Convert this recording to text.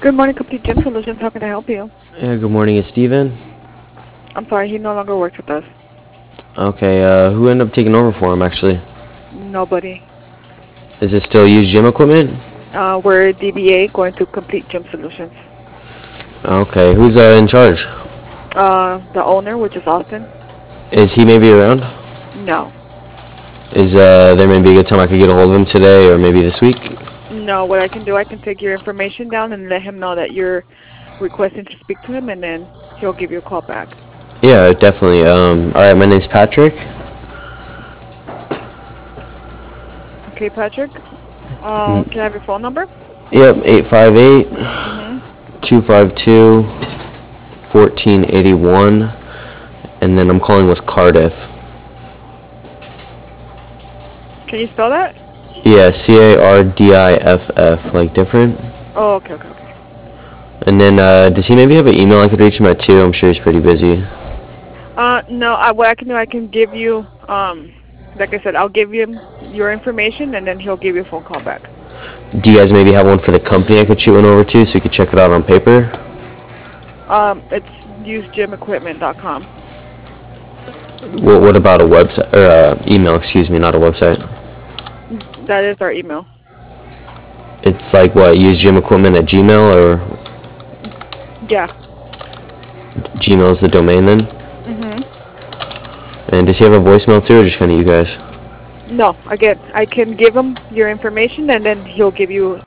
Good morning, Complete Gym Solutions. How can I help you? Yeah, good morning. It's Steven. I'm sorry, he no longer works with us. Okay, who ended up taking over for him, actually? Nobody. Is it still used gym equipment? We're DBA going to Complete Gym Solutions. Okay, who's in charge? The owner, which is Austin? Is he maybe around? No. Is there maybe a good time I could get a hold of him today or maybe this week? No, what I can do, I can take your information down and let him know that you're requesting to speak to him, and then he'll give you a call back. Yeah, definitely. Alright, my name's Patrick. Okay, Patrick? Can I have your phone number? Yep, 858 Mm-hmm. 252 1481. And then I'm calling with Cardiff. Can you spell that? Yeah, Cardiff, like different. Oh, okay. And then, does he maybe have an email I could reach him at too? I'm sure he's pretty busy. No, what I can do, I can give you, like I said, I'll give him your information, and then he'll give you a phone call back. Do you guys maybe have one for the company I could shoot one over to so you could check it out on paper? It's usegymequipment.com. What about a website or email? Excuse me, not a website. That is our email. It's like what? Use gym equipment at Gmail or Yeah. Gmail is the domain then? Mhm. And does he have a voicemail too, or just kind of you guys? No, again, I can give him your information, and then he'll give you